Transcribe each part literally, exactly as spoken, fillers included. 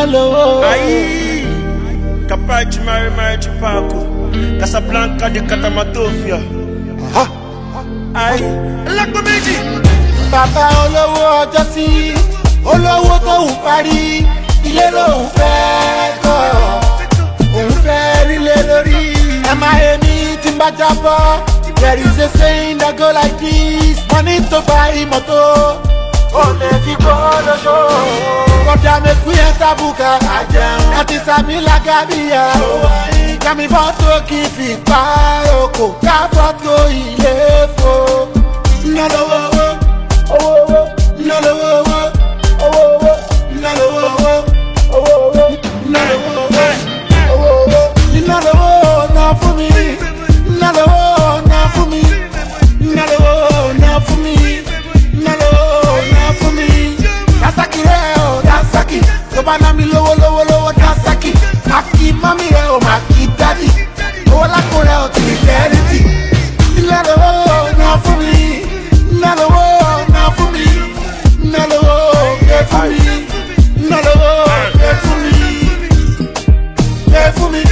Nalo. Aye. Capaci Mari Mari Chupaco. Casablanca de Catamatofia. Aha. Aye. Lágbo méjì. Bàbá olówó ọjọ́ sí. Olówó tó ń parí. Ilé lòun fẹ́ kọ́. Òun fẹ́ rílé lórí. Ẹ máa yẹ ní tí n bá jábọ́. There is a saying that go like this. Money to buy moto. Only people the show. Brother make we enter buka. That is a me like a beer. Kami photo keep it paroko. Ka photo ile fo. Nalo wo wo. Oh wo. Nalo wo wo. Oh wo. Nalo wo wo. Oh wo. Nalo wo wo. Oh wo. Nalo wo na for me. Nalo wo na for me. Nalo wo na for me. Nalo na for me. Dasaki re o dasaki. To ba na mi lowo lowo lowo dasaki. Maki mami re o maki daddy. O la ko re o ti eternity. Nalo wo na for me. Nalo wo na for me. Nalo wo ke for me. Nalo wo ke for me. Ke for me.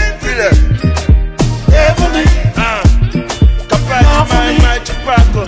Ke for me. Capaci Mari Mari Chupaco.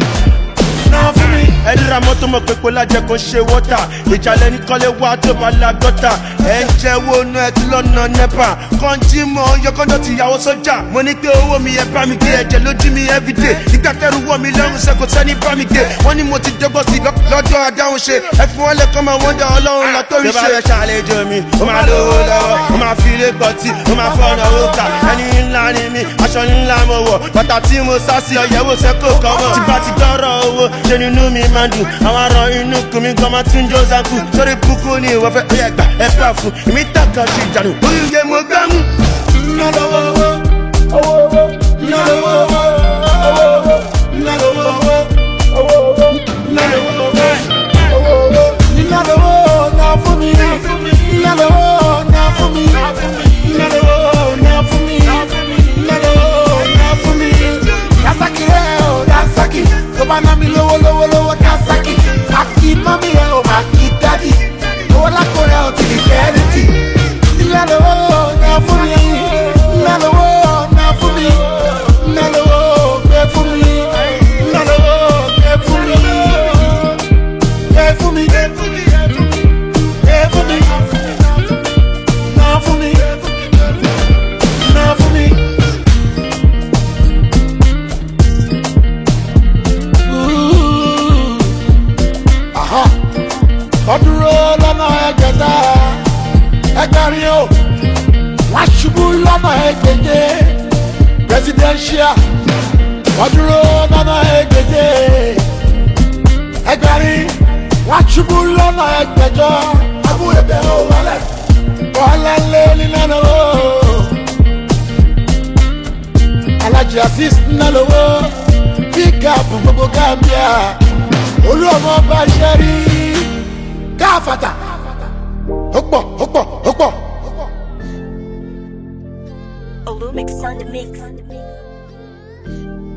Ẹ̀dínra mọ́tò mọ̀ pé kó lájẹ kó ṣe wọ́tà. Ìjàlẹ̀ ní kọ́lé wá tó bá la gọ́tà. Ẹ ń jẹ́ owó inú ẹ ti lọ́nà nẹ́pà. Kọ́ńtì mọ̀ yọkọ́jọ́ ti yàwó sọ́jà. Mo ní pé owó mi ẹ bá mi gbé ẹ̀jẹ̀ lójú mi everyday. Ìgbà tẹ́rù wọ̀ mi lẹ́rù ṣe kò sẹ́ni bá mi gbé. Wọ́n ní mo ti dọ́gbọ́ sí lọ́jọ́ adáhùn ṣe. Ẹ fi wọ́n lẹ̀ kọ́ máa wọ́n dá ọlọ́run lọ tó rí ṣe. Ṣé bá fẹ́ ṣàlejò mi? Ó máa lówó lọ́wọ́. Ó máa fi ilé pọ̀tì. Ó máa fọ́nà òkà. Ẹni ńlá ni mí. Aṣọ ńlá mo wọ̀. Bàtà tí mo sá sí ọ̀yẹ́wò sẹ́kò kan mọ̀. Tí bá ti gbọ́rọ̀ owó, ṣe nínú mi máa dùn. Àwọn ará inú kùn mí gan máa tún jó zanku. Sórí kúkú ni ìwọ fẹ́ ọyẹ gbà ẹ fà fún. Èmi tàkà sí ìjànù. Oúnjẹ mo gbá mú. Nalo wo wo. Owó wo. Nalo wo wo. Owó wo. Nalo wo wo. Owó wo. Nalo wo wo. Owó wo. Nalo wo na fún mi. Nalo wo na fún mi. Nalo wo na fún mi. Nalo wo na fún mi. Dasaki re o dasaki. Tó bá ná mi lówó lówó lówó dasaki. Maki mami re o maki daddy. Owó lákò re o ti di eternity. Nalo wo na fún mi. Nalo wo na fún mi. Nalo wo gbé fún mi. Nalo wo gbé fún mi. Gbé fún mi. Gbé fún mi. Gbé fún mi. Na fún mi. Na fún mi. Aha. Ọdúró lọ́nà ẹgbẹ̀ta. Ẹgbẹ̀rin o. Wá ṣubú lọ́nà ẹgbẹ̀je. Presidential. Ọdúró lọ́nà ẹgbẹ̀je. Ẹgbẹ̀rin. Wá ṣubú lọ́nà ẹgbẹ̀jọ. Abú ẹbẹ̀ o wálẹ̀. Bọ́lá lé nílànà o. Alhaji Azeez Nalowo. Bíkàpù gbogbo Gambia. Olú ọmọ bá ṣe rí. Káfàtà. Ó pọ̀, ó pọ̀, ó pọ̀. Olumix on the mix.